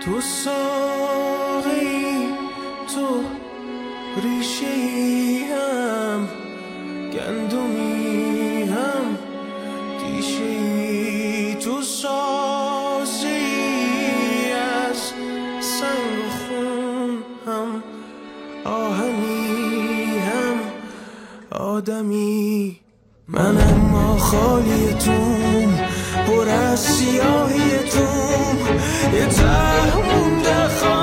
تو ساقی، تو ریشه‌ای هم گندمی هم دیشه‌ای، تو سازی از سنگ خون هم آهنی هم آدمی. من اما خالی توم، پر از سیاهی توم، یه ته مونده